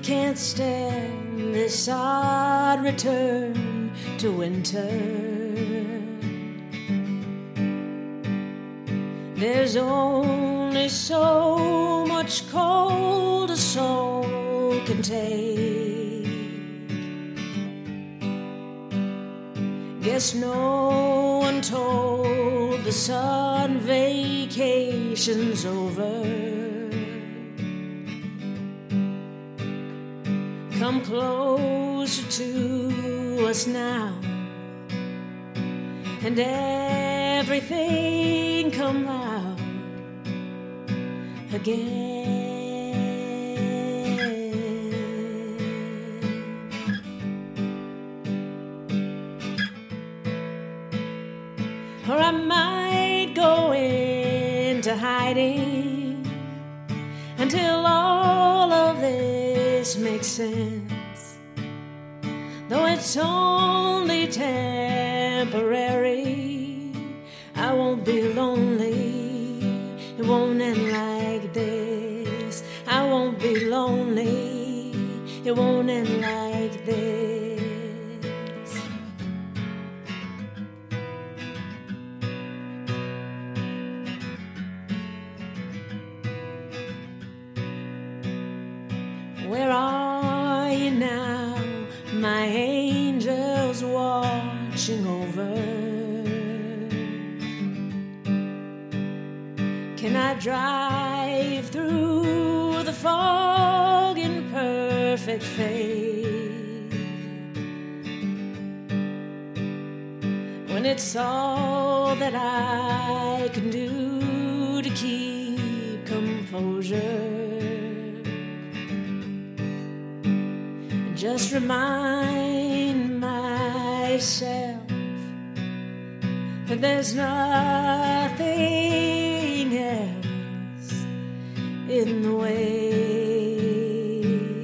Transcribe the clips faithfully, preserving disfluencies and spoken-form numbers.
can't stand this odd return to winter. There's only so much cold a soul can take. Guess no one told the sun vacation's over. Come closer to us now, and everything come out again. Or I might go into hiding until all of this makes sense, though it's only temporary. I won't be lonely, it won't end like this. I won't be lonely, it won't end like this. Where are you now, my angels watching over? Can I drive through the fog in perfect faith, when it's all that I can do to keep composure? Just remind myself that there's nothing else in the way.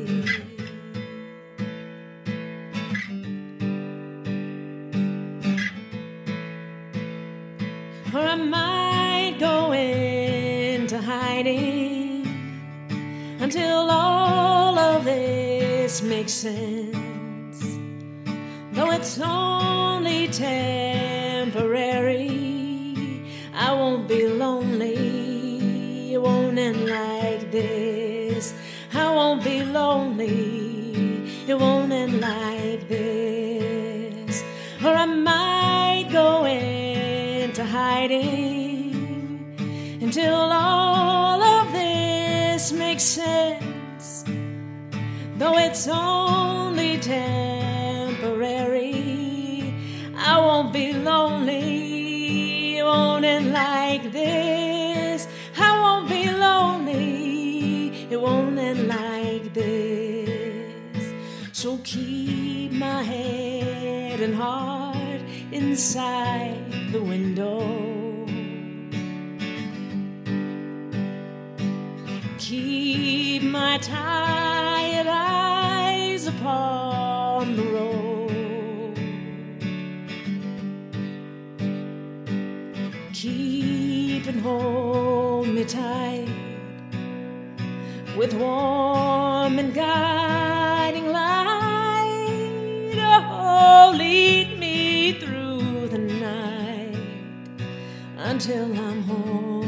Or I might go into hiding until all of this makes sense, though it's only temporary. I won't be lonely, it won't end like this. I won't be lonely, it won't end like this. Or I might go into hiding until all of this makes sense, though it's only temporary. I won't be lonely, it won't end like this. I won't be lonely, it won't end like this. So keep my head and heart inside the window. Keep my tired eyes upon the road. Keep and hold me tight with warm and guiding light. Oh, lead me through the night until I'm home.